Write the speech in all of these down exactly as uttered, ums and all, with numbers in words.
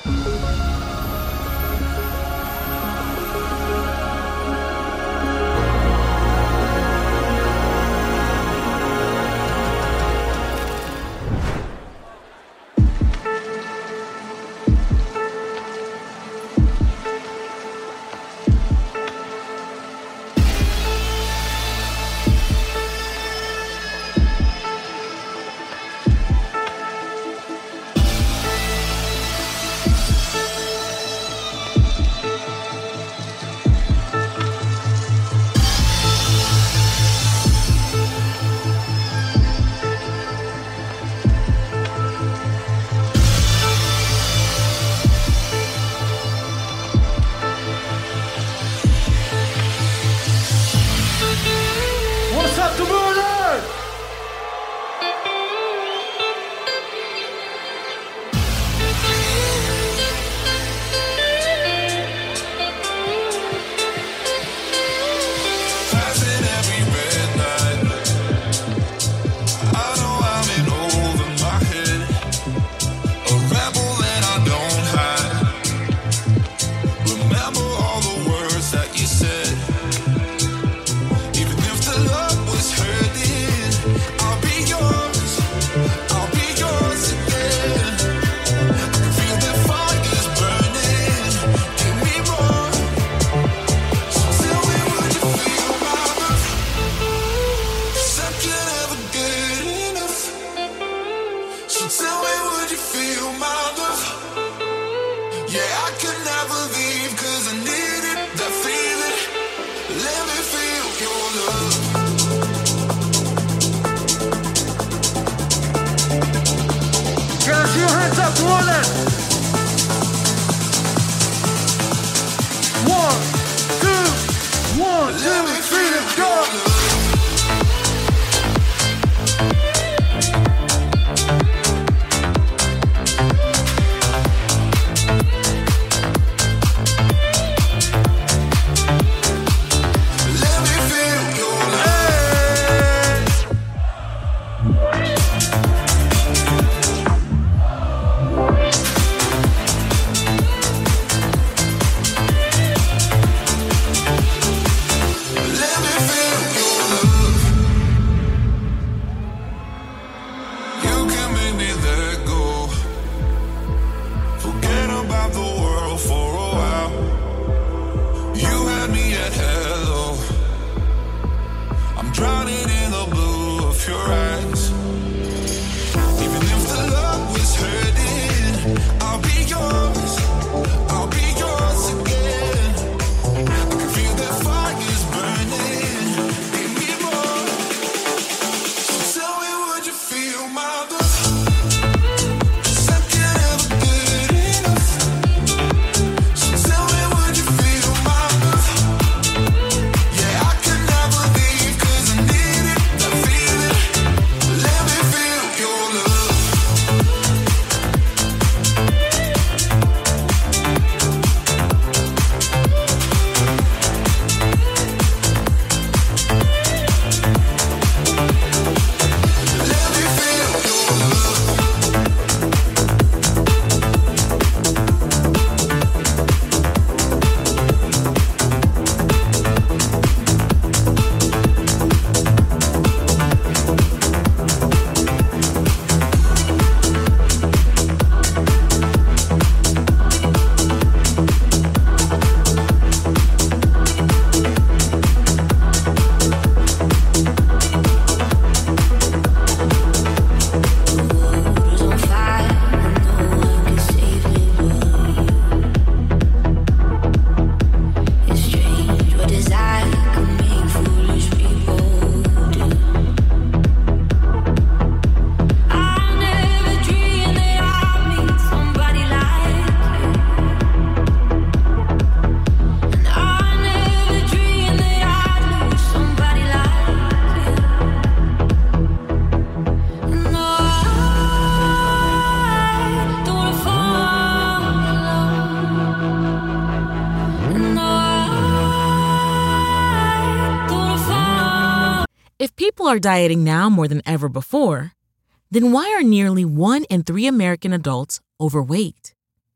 If people are dieting now more than ever before, then why are nearly one in three American adults overweight?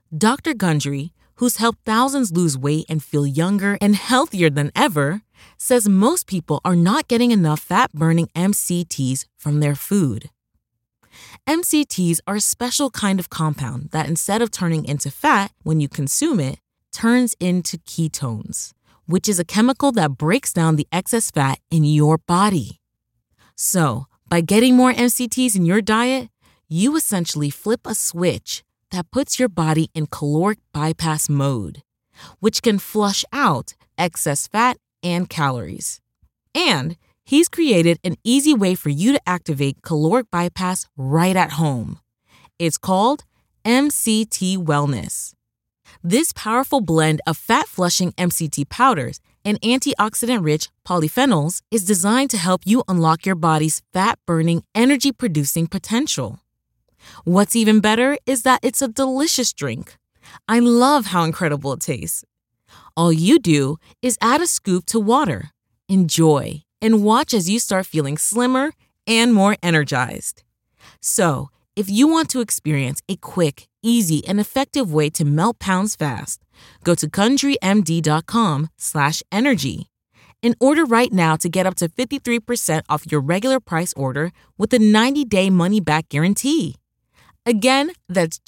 Doctor Gundry, who's helped thousands lose weight and feel younger and healthier than ever, says most people are not getting enough fat-burning M C Ts from their food. M C Ts are a special kind of compound that, instead of turning into fat when you consume it, turns into ketones, which is a chemical that breaks down the excess fat in your body. So, by getting more M C Ts in your diet, you essentially flip a switch that puts your body in caloric bypass mode, which can flush out excess fat and calories. And he's created an easy way for you to activate caloric bypass right at home. It's called M C T Wellness. This powerful blend of fat-flushing M C T powders and antioxidant-rich polyphenols is designed to help you unlock your body's fat-burning, energy-producing potential. What's even better is that it's a delicious drink. I love how incredible it tastes. All you do is add a scoop to water, enjoy, and watch as you start feeling slimmer and more energized. So, if you want to experience a quick, easy, and effective way to melt pounds fast, go to CountryMD.com slash energy and order right now to get up to fifty-three percent off your regular price order with a ninety-day money-back guarantee. Again, that's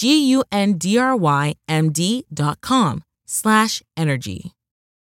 G-U-N-D-R-Y-M-D.com slash energy.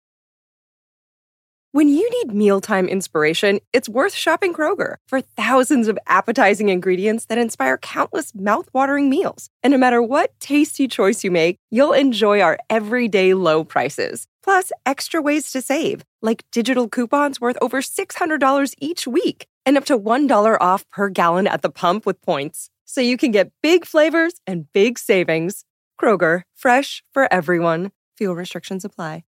When you need mealtime inspiration, it's worth shopping Kroger for thousands of appetizing ingredients that inspire countless mouth-watering meals. And no matter what tasty choice you make, you'll enjoy our everyday low prices. Plus, extra ways to save, like digital coupons worth over six hundred dollars each week and up to one dollar off per gallon at the pump with points. So you can get big flavors and big savings. Kroger, fresh for everyone. Fuel restrictions apply.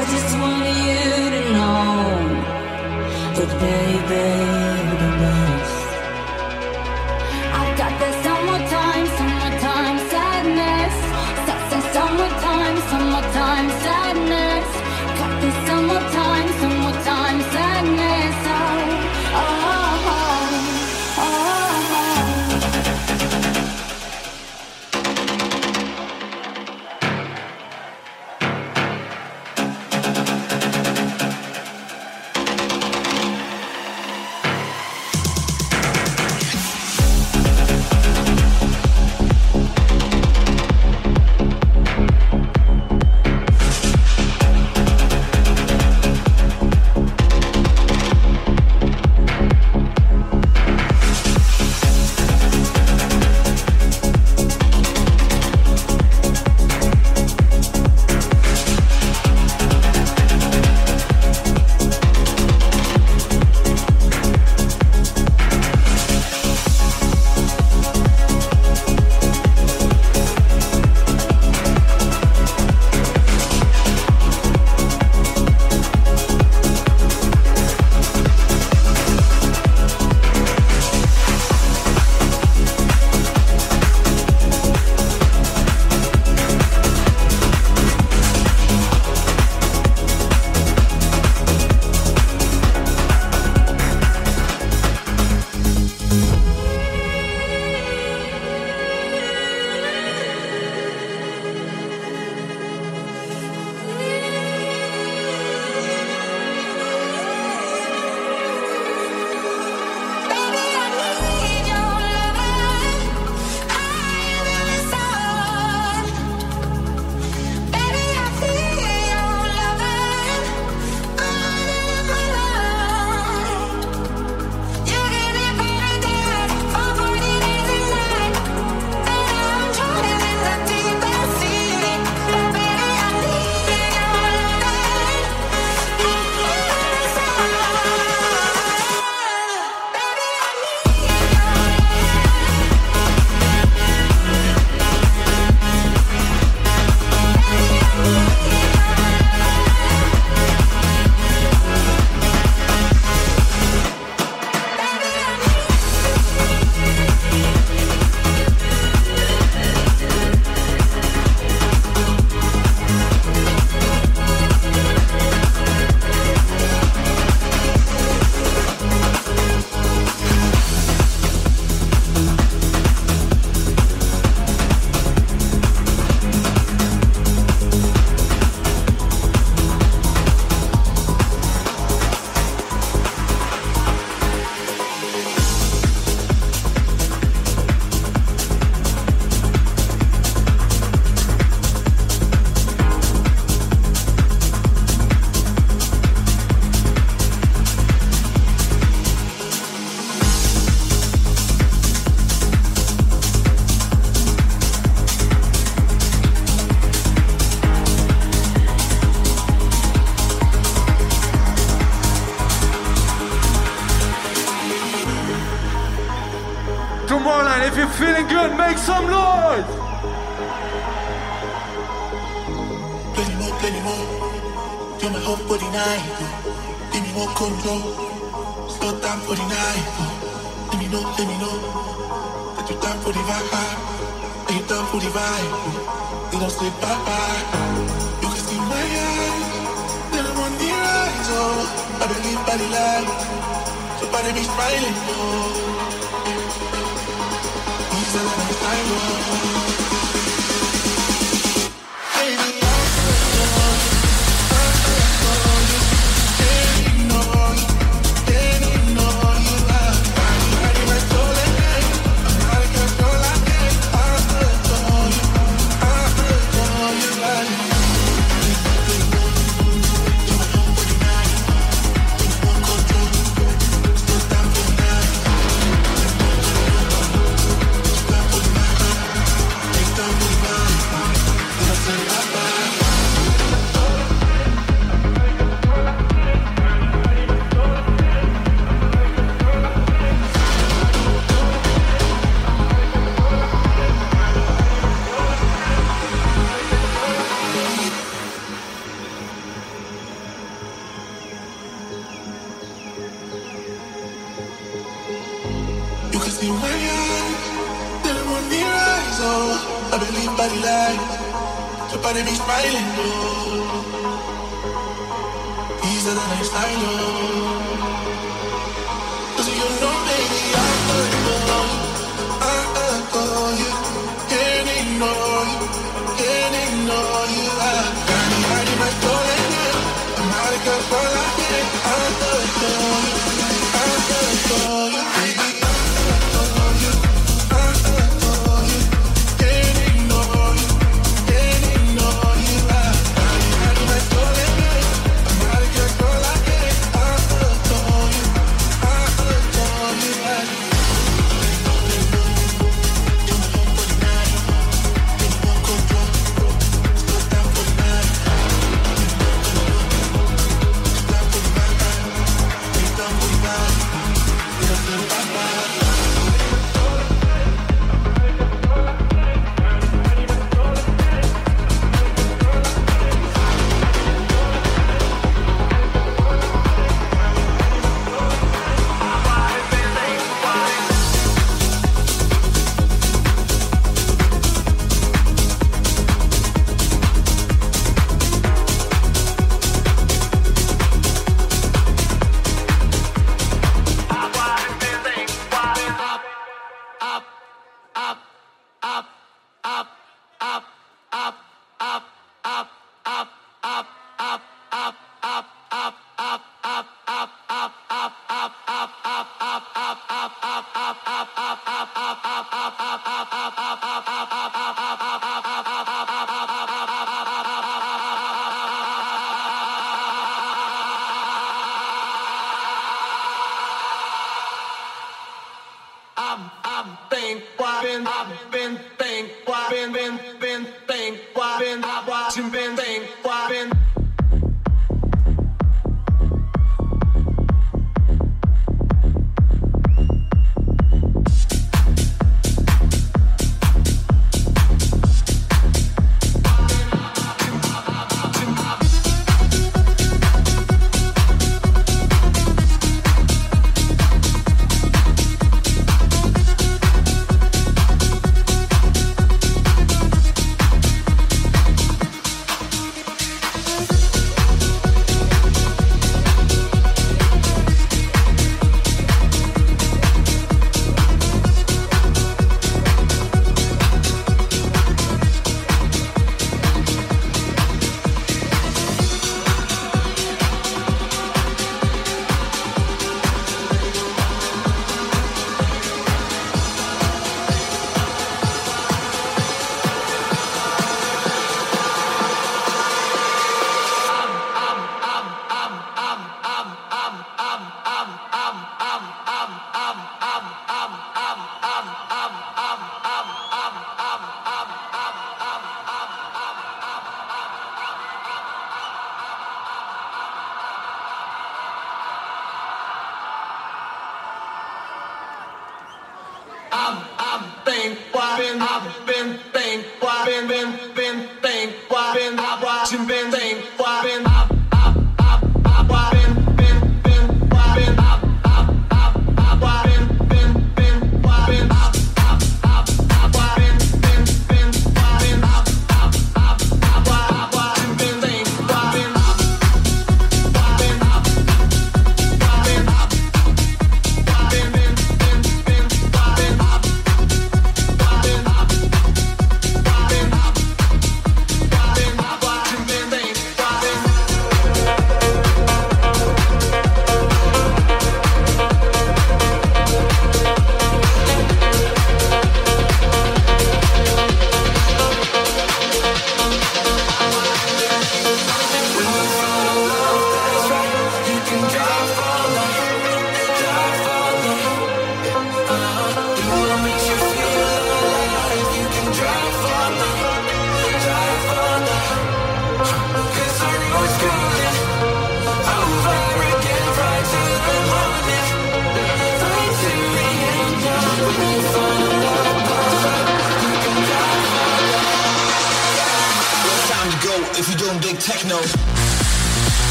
just want you to know that baby, the best. I got that summertime, summertime sadness. Summertime, summertime sadness. Got this summertime, summertime sadness. Oh, oh, oh, oh, oh. Tomorrowland, if you're feeling good, make some noise! Plenty more, plenty more. You're my whole body night. Give me more control. Slow down for the night. Let me know, let me know that you're down for the vibe. That you're down for the vibe. You don't say bye bye. You can see my eyes. Then I'm on the rise. Oh, I believe by the light. So body be smiling. Oh. He's a long time. Oh. See my eyes, they don't want me to rise, oh. I believe body lies, your body be smiling, oh. These are the lifestyle, oh. Cause you know, baby, I adore you, I adore you. Can't ignore you, can't ignore you. I got me hiding my soul in you. I'm not a girl for like it. I adore you, I adore you, baby. Down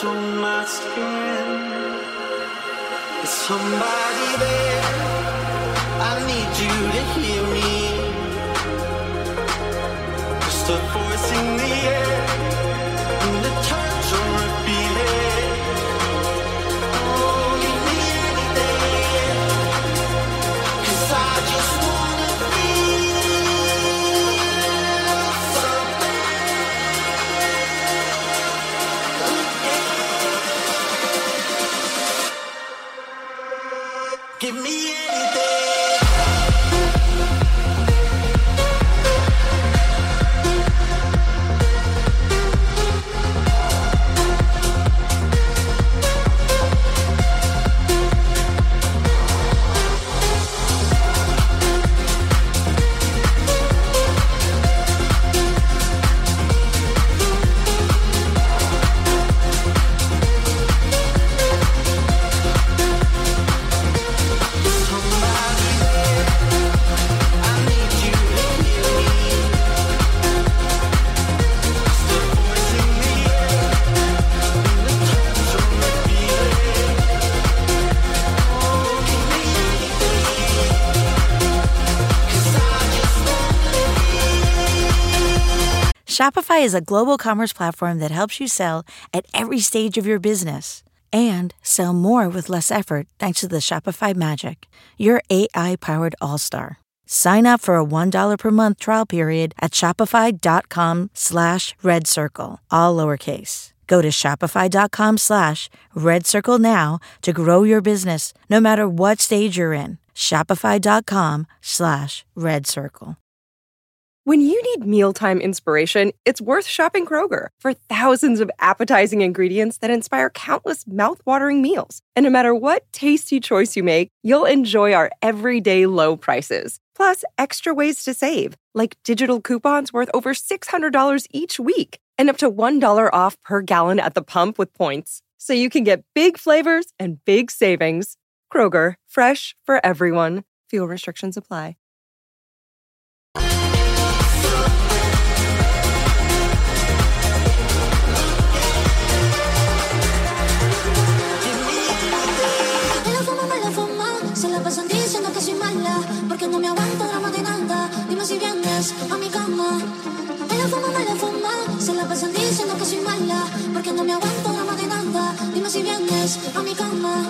touch on my skin. Is somebody there? I need you to hear me. Just a voice in the air, and the touch on repeating. Oh, give me anything, 'cause I just wanna feel something. Give me anything. Shopify is a global commerce platform that helps you sell at every stage of your business and sell more with less effort thanks to the Shopify Magic, your A I-powered all-star. Sign up for a one dollar per month trial period at shopify.com slash red circle, all lowercase. Go to shopify.com slash red circle now to grow your business no matter what stage you're in. Shopify.com slash red circle. When you need mealtime inspiration, it's worth shopping Kroger for thousands of appetizing ingredients that inspire countless mouthwatering meals. And no matter what tasty choice you make, you'll enjoy our everyday low prices. Plus, extra ways to save, like digital coupons worth over six hundred dollars each week and up to one dollar off per gallon at the pump with points. So you can get big flavors and big savings. Kroger, fresh for everyone. Fuel restrictions apply. Se la pasan diciendo que soy mala, porque no me aguanto drama de nada. Dime si vienes a mi cama. Me la fuma, me la fuma. Se la pasan diciendo que soy mala, porque no me aguanto drama de nada. Dime si vienes a mi cama.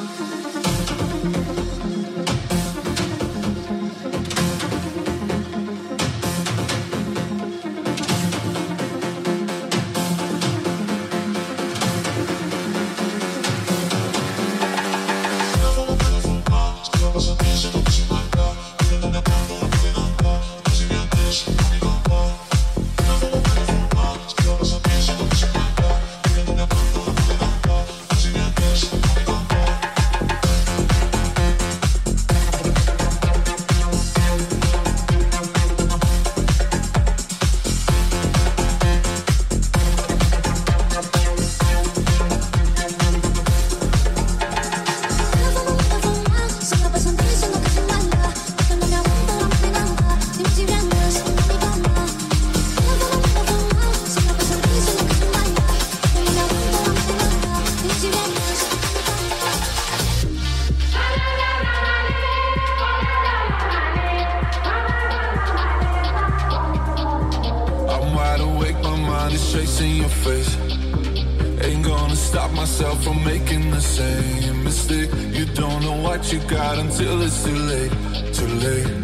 Chasing your face, ain't gonna stop myself from making the same mistake. You don't know what you got until it's too late, too late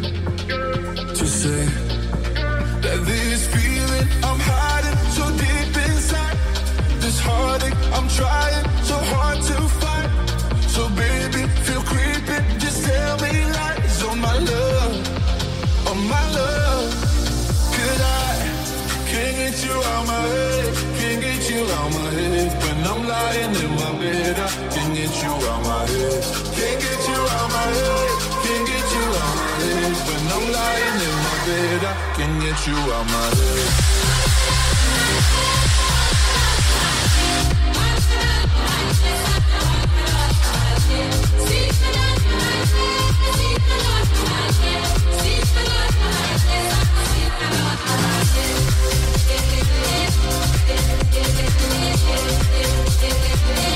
to say that this feeling I'm hiding so deep inside, this heartache I'm trying so hard to fight. So baby, feel creepy, just tell me lies on my love, on my love. Could I can't get you out my head, can't get you out my head. When I'm lying in my bed, I can't get you out my head. Can't get you out my head, can't get you out my head. When I'm lying in my bed, I can't get you out my head. Yeah.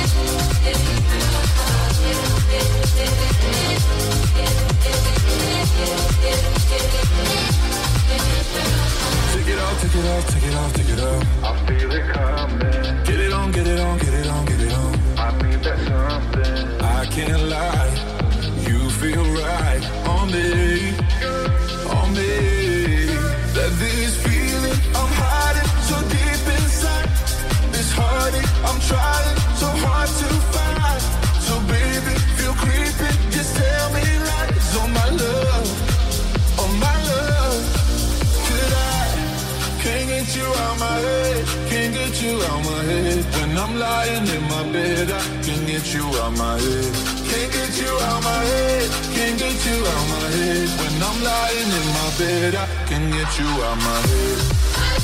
it off, take it off. I feel it coming. Get it on, get it on, get it on, get it on. I need that something. I can't lie, you feel right on me, on me. That this feeling I'm hiding so deep inside, this heartache I'm trying so hard to find. So baby, feel creeping, just tell me lies on my love, on my love. Could I, can't get you out my head, can't get you out my head. When I'm lying in my bed, I can't get you out my head. Can't get you out my head, can't get you out my head. When I'm lying in my bed, I can't get you out my head.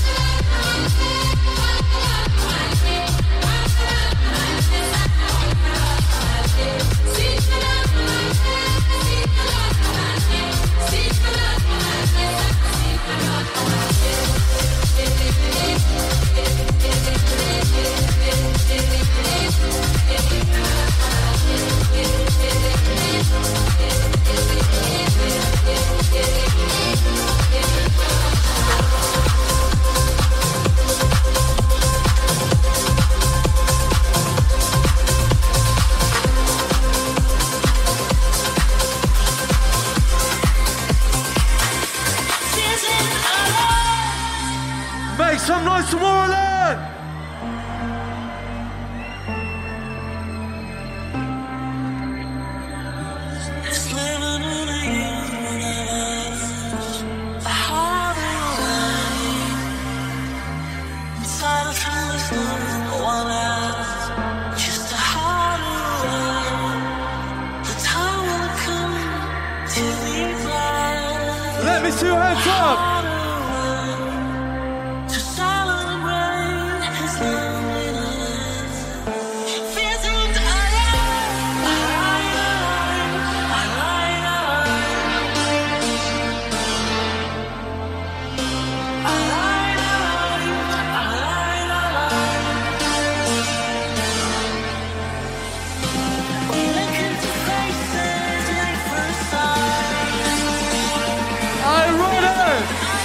Make some noise, Tomorrowland! It's living in a universe, a harder way. Inside of him there's no one else, just a harder way. The time will come to be blind. Let me see your hands up! I run it!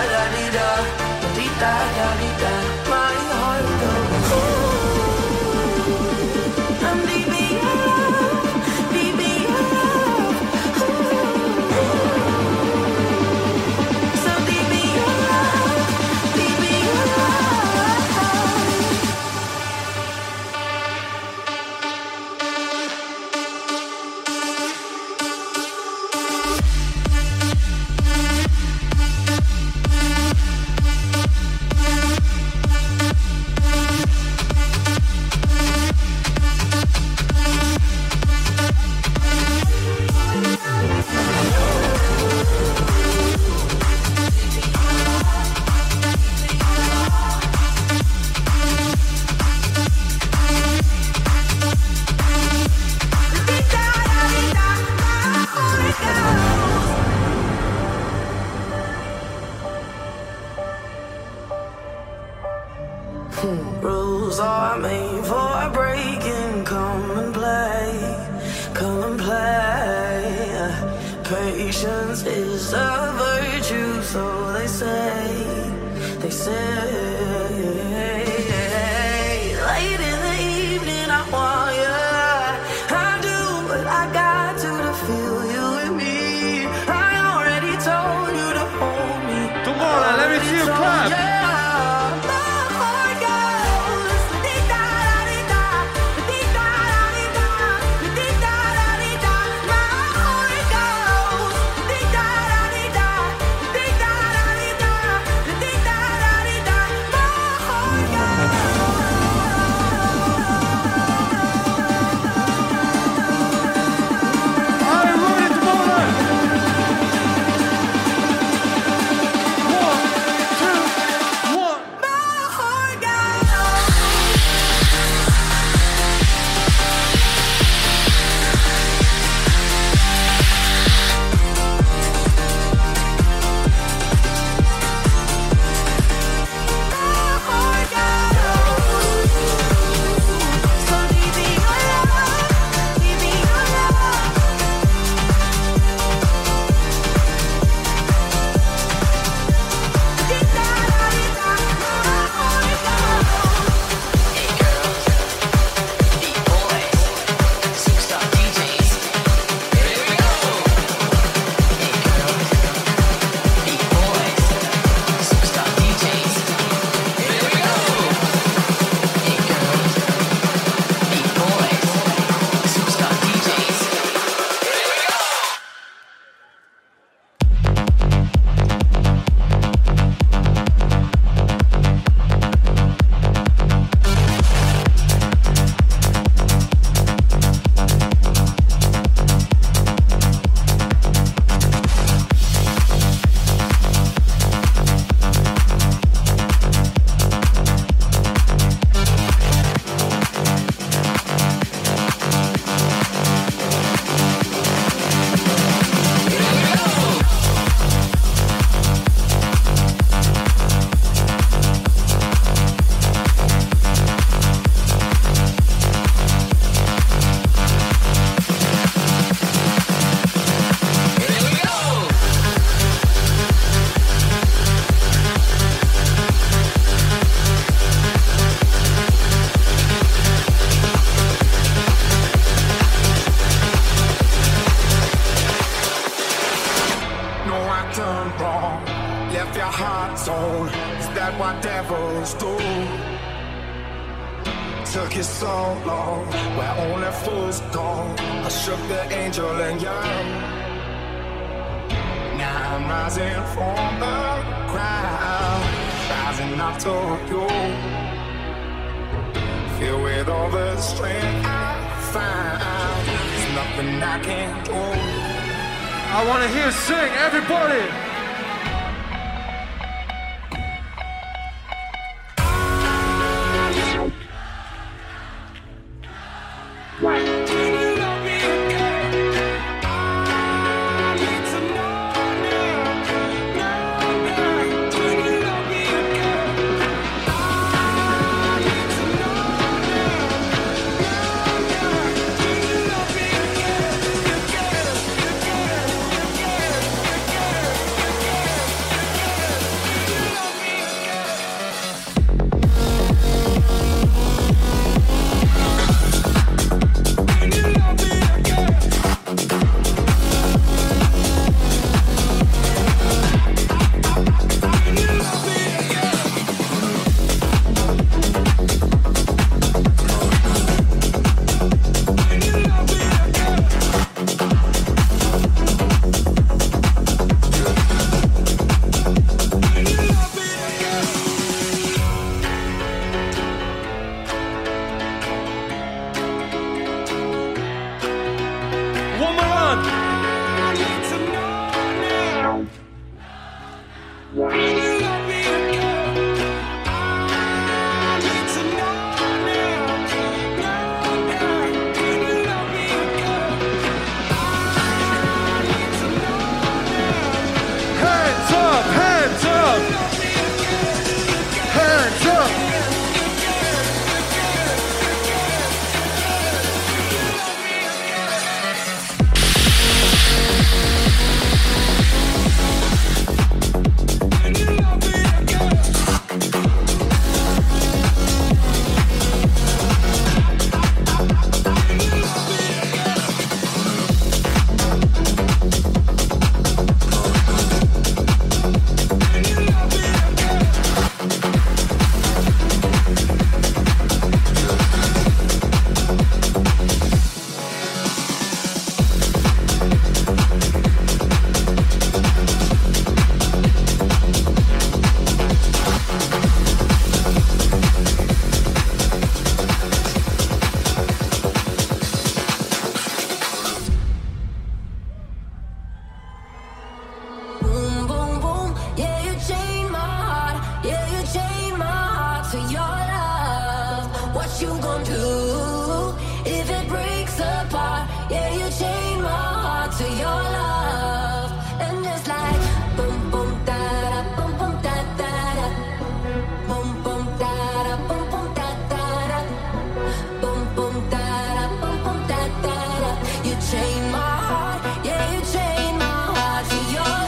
da di da, di da da di da. My heart goes ooh. I'm deep in your love, deep in your love. Ooh. So deep in your love, deep in your love. Rules are made for breaking. Come and play, come and play. Patience is a virtue, so they say, they say. Late in the evening, I want you. I do what I got to to feel you in me. I already told you to hold me. Come on, now, let me see you clap. Took you so long, where only fools go. I shook the angel and young. Now I'm rising from the ground, rising up to you. Filled with all the strength I find, there's nothing I can't do. I want to hear sing, everybody. Yeah. gon' do if it breaks apart? Yeah, you chain my heart to your love, and it's like boom boom da da, boom boom da da da, boom boom da da, boom boom da da da, boom boom da da, boom boom da da da. You chain my heart, yeah, you chain my heart to your love.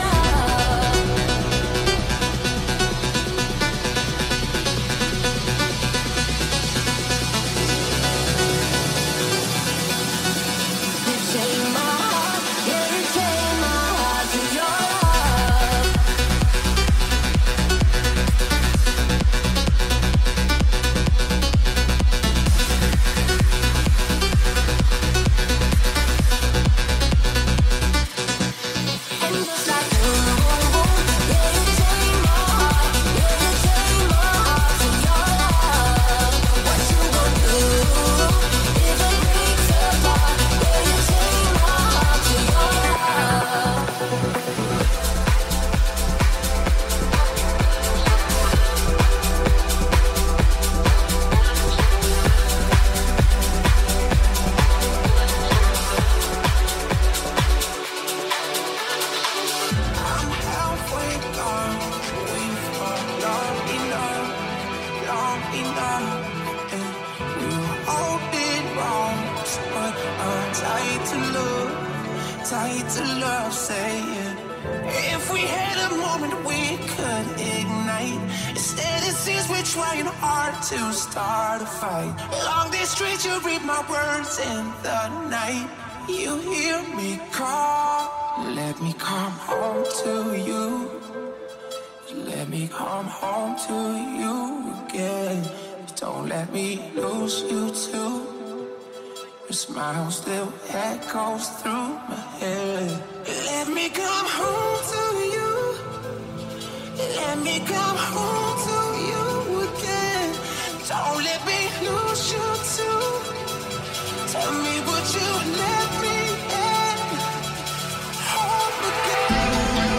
To start a fight along these streets, you read my words in the night. You hear me call, let me come home to you. Let me come home to you again. Don't let me lose you too. Your smile still echoes through my head. Let me come home to you. Let me come home to you again. Don't let me lose you too. Tell me, would you let me in home again?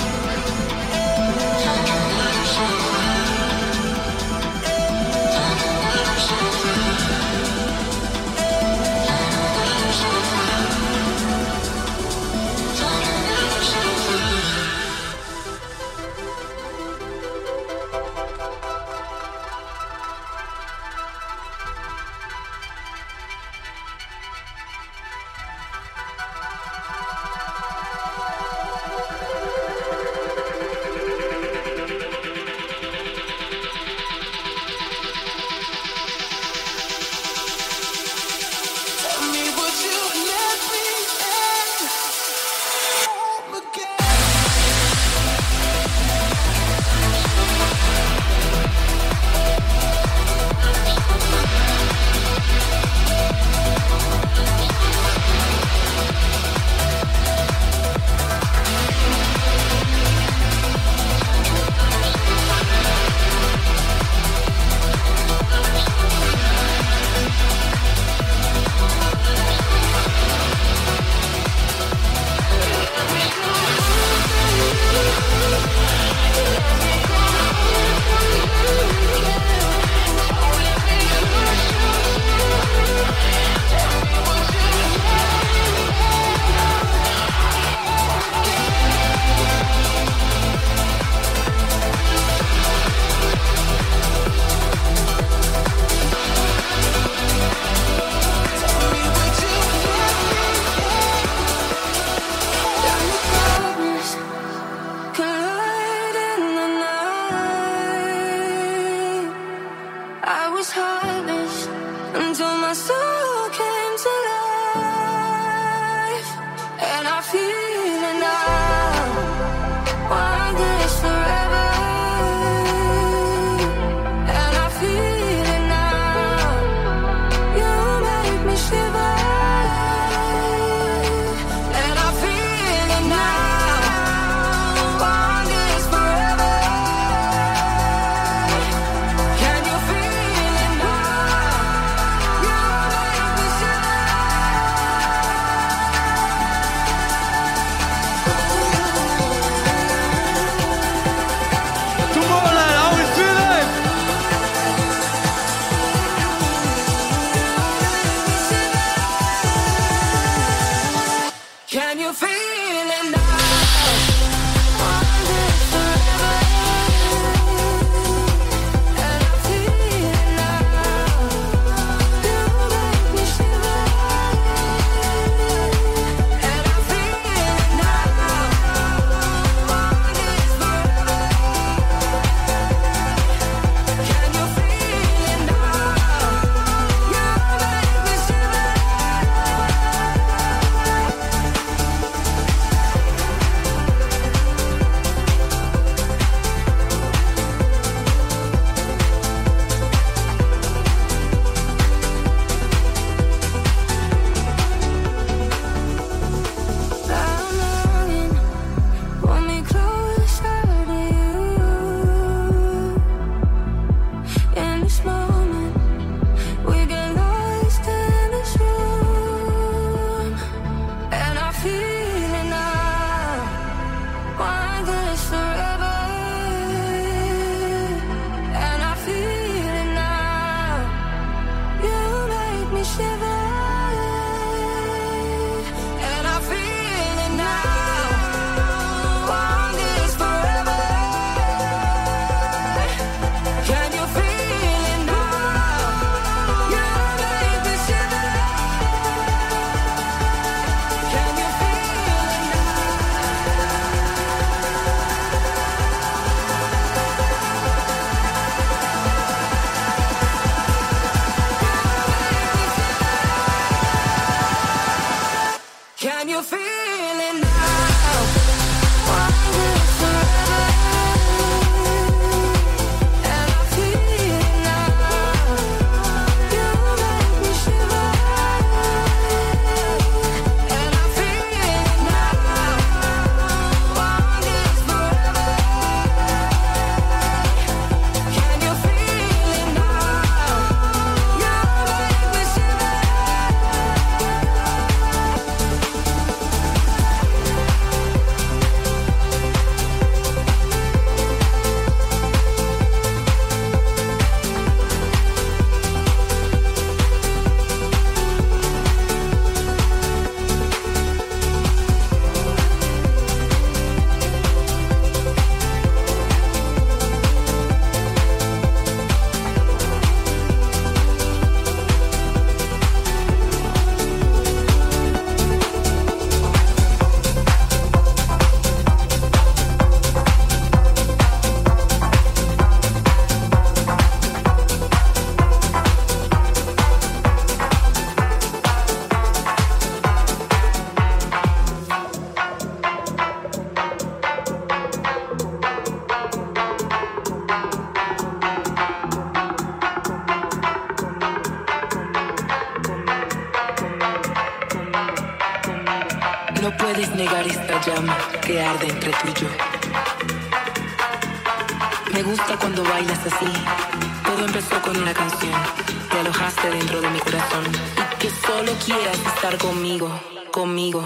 llama que arde entre tú y yo. Me gusta cuando bailas así. Todo empezó con una canción. Te alojaste dentro de mi corazón. Y que solo quieras estar conmigo, conmigo.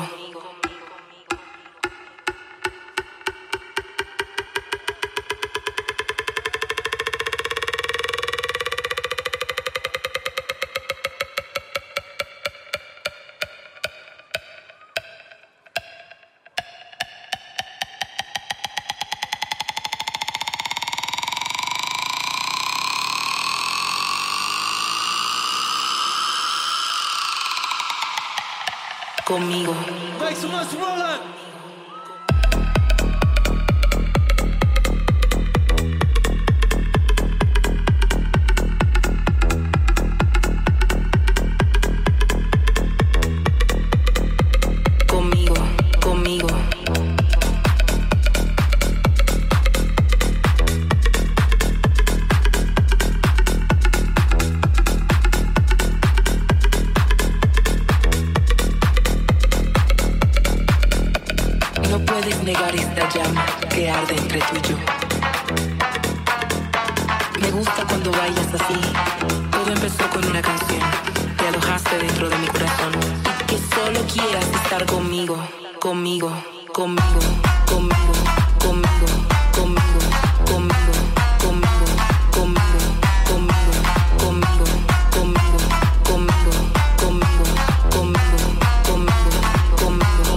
Conmigo. Make some noise, Roland. Conmigo, conmigo. No puedes negar esta llama que arde entre tú y yo. Me gusta cuando bailas así. Todo empezó con una canción. Te alojaste dentro de mi corazón. Y que solo quieras estar conmigo, conmigo, conmigo, conmigo, conmigo, conmigo, conmigo, conmigo, conmigo, conmigo, conmigo, conmigo, conmigo, conmigo, conmigo, conmigo, conmigo,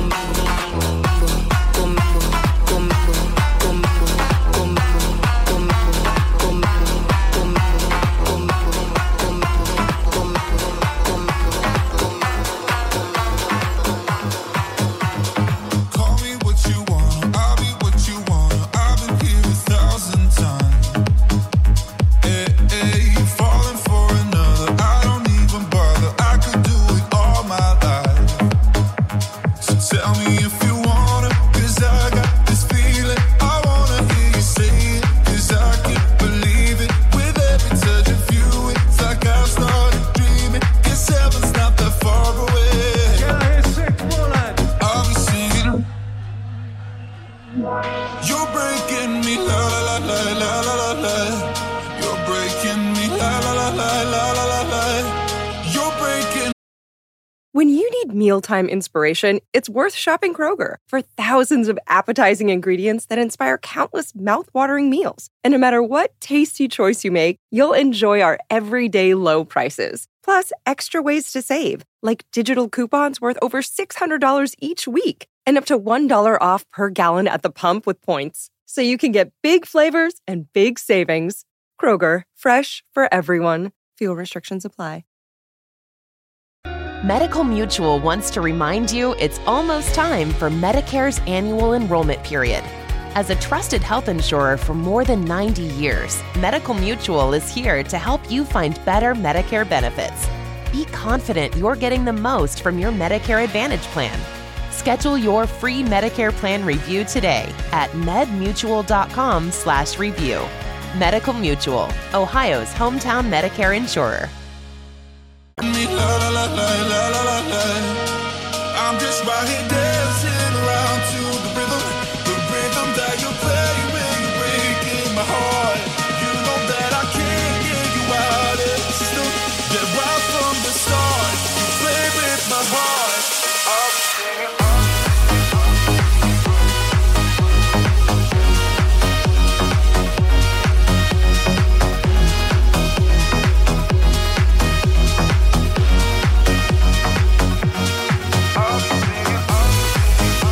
Call me what you want, I'll be what you want. I've been here a thousand times. Hey, hey, falling for another, I don't even bother. I could do it all my life. So tell me if you wanna, 'cause I got this feeling. I wanna hear you say it, 'cause I can't believe it. With every touch of you, it's like I've started dreaming. 'Cause heaven's not that far away. Can I hear sick, Roland? I'll be singing. You're breaking me, la la la la la la la la. You're breaking me, la la la la la la la la. You're breaking. When you need mealtime inspiration, it's worth shopping Kroger for thousands of appetizing ingredients that inspire countless mouth-watering meals. And no matter what tasty choice you make, you'll enjoy our everyday low prices. Plus, extra ways to save, like digital coupons worth over six hundred dollars each week and up to one dollar off per gallon at the pump with points. So you can get big flavors and big savings. Kroger, fresh for everyone. Fuel restrictions apply. Medical Mutual wants to remind you it's almost time for Medicare's annual enrollment period. As a trusted health insurer for more than ninety years, Medical Mutual is here to help you find better Medicare benefits. Be confident you're getting the most from your Medicare Advantage plan. Schedule your free Medicare plan review today at medmutual.com slash review. Medical Mutual, Ohio's hometown Medicare insurer. Me, la la la la la la la la. I'm just right here dancing around to the rhythm, the rhythm that you play when you're breaking my heart. You know that I can't get you out of the system. Yeah, right from the start, you play with my heart. I'll be singing. I'll be singing.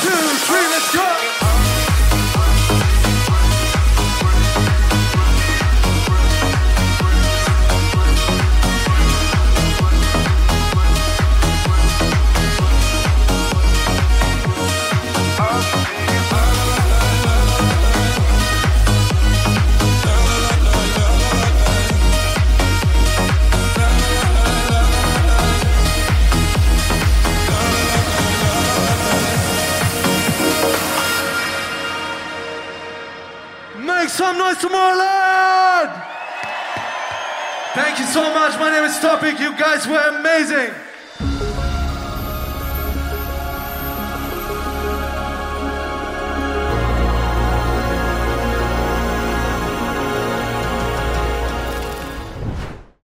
two, three, let's go! Make some noise Tomorrowland! Thank you so much. My name is Topic. You guys were amazing.